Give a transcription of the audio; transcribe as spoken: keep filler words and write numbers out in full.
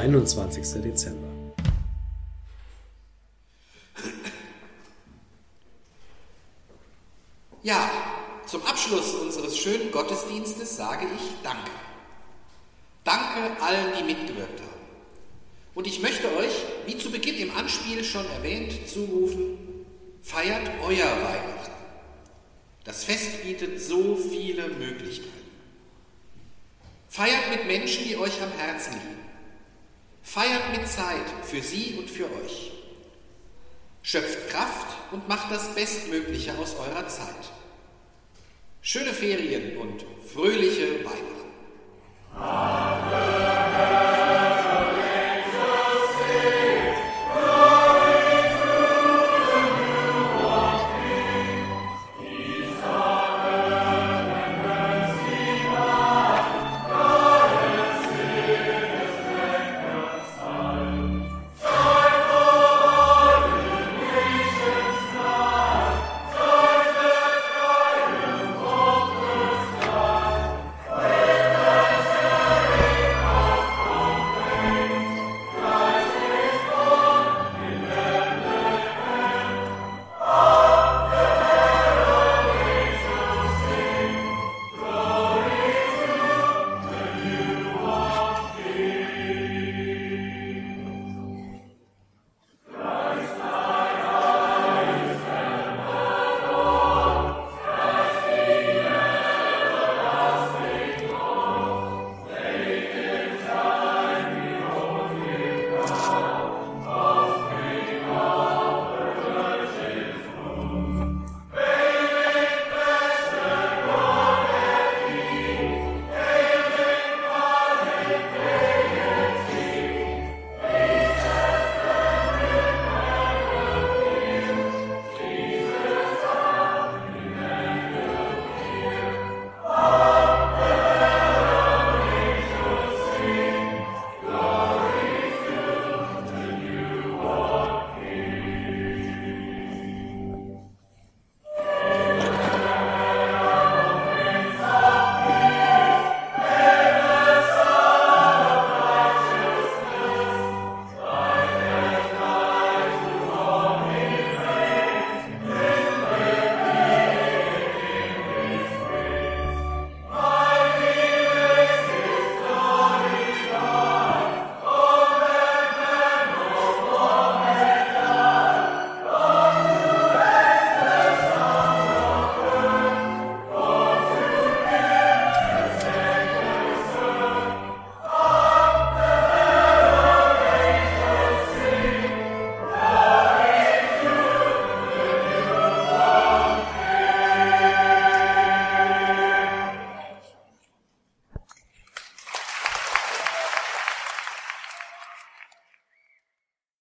einundzwanzigster Dezember. Ja, zum Abschluss unseres schönen Gottesdienstes sage ich Danke. Danke allen, die mitgewirkt haben. Und ich möchte euch, wie zu Beginn im Anspiel schon erwähnt, zurufen: Feiert euer Weihnachten. Das Fest bietet so viele Möglichkeiten. Feiert mit Menschen, die euch am Herzen liegen. Feiert mit Zeit für sie und für euch. Schöpft Kraft und macht das Bestmögliche aus eurer Zeit. Schöne Ferien und fröhliche Weihnachten.